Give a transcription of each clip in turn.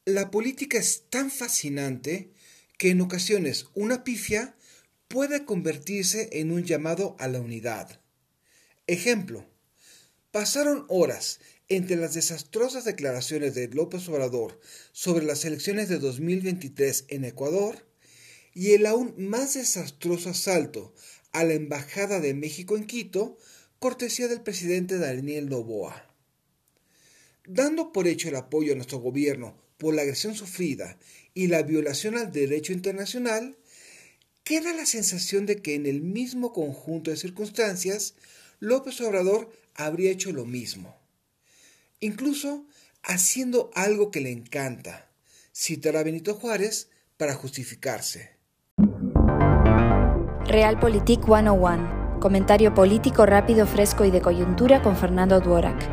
La política es tan fascinante que en ocasiones una pifia puede convertirse en un llamado a la unidad. Ejemplo, pasaron horas entre las desastrosas declaraciones de López Obrador sobre las elecciones de 2023 en Ecuador y el aún más desastroso asalto a la Embajada de México en Quito, cortesía del presidente Daniel Noboa. Dando por hecho el apoyo a nuestro gobierno por la agresión sufrida y la violación al derecho internacional, queda la sensación de que en el mismo conjunto de circunstancias, López Obrador habría hecho lo mismo. Incluso haciendo algo que le encanta, citar a Benito Juárez para justificarse. Realpolitik 101. Comentario político rápido, fresco y de coyuntura con Fernando Dworak.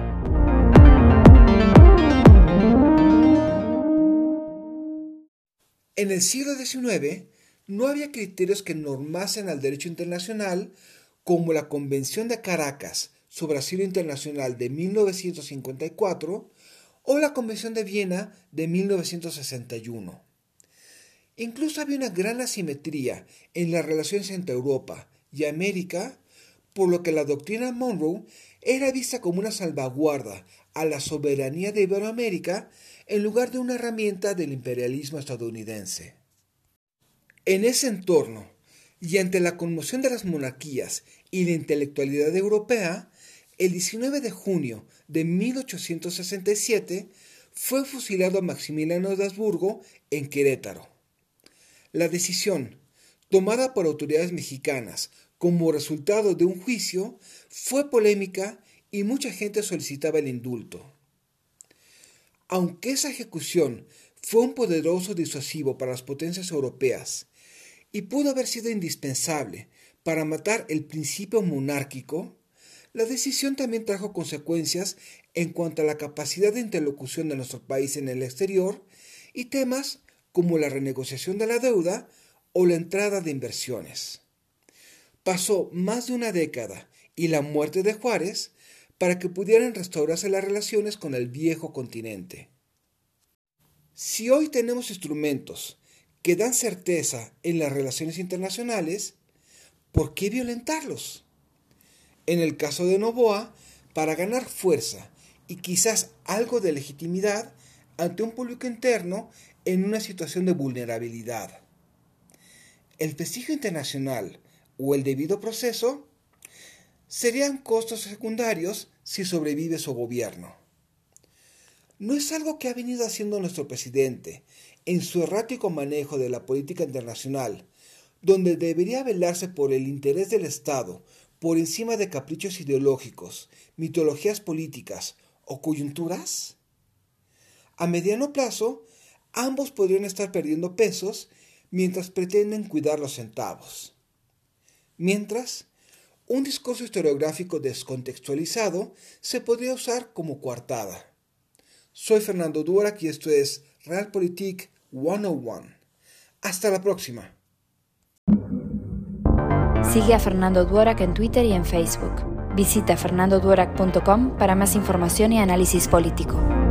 En el siglo XIX no había criterios que normasen al derecho internacional como la Convención de Caracas sobre Asilo Internacional de 1954 o la Convención de Viena de 1961. Incluso había una gran asimetría en las relaciones entre Europa y América, por lo que la doctrina Monroe era vista como una salvaguarda a la soberanía de Iberoamérica en lugar de una herramienta del imperialismo estadounidense. En ese entorno, y ante la conmoción de las monarquías y la intelectualidad europea, el 19 de junio de 1867 fue fusilado Maximiliano de Habsburgo en Querétaro. La decisión, tomada por autoridades mexicanas como resultado de un juicio, fue polémica y mucha gente solicitaba el indulto. Aunque esa ejecución fue un poderoso disuasivo para las potencias europeas y pudo haber sido indispensable para matar el principio monárquico, la decisión también trajo consecuencias en cuanto a la capacidad de interlocución de nuestro país en el exterior y temas como la renegociación de la deuda o la entrada de inversiones. Pasó más de una década y la muerte de Juárez para que pudieran restaurarse las relaciones con el viejo continente. Si hoy tenemos instrumentos que dan certeza en las relaciones internacionales, ¿por qué violentarlos? En el caso de Noboa, para ganar fuerza y quizás algo de legitimidad ante un público interno en una situación de vulnerabilidad. El prestigio internacional o el debido proceso serían costos secundarios si sobrevive su gobierno. No es algo que ha venido haciendo nuestro presidente en su errático manejo de la política internacional, donde debería velarse por el interés del Estado por encima de caprichos ideológicos, mitologías políticas o coyunturas. A mediano plazo, ambos podrían estar perdiendo pesos mientras pretenden cuidar los centavos. Mientras, un discurso historiográfico descontextualizado se podría usar como coartada. Soy Fernando Dworak y esto es Realpolitik 101. Hasta la próxima. Sigue a Fernando Dworak en Twitter y en Facebook. Visita fernandodworak.com para más información y análisis político.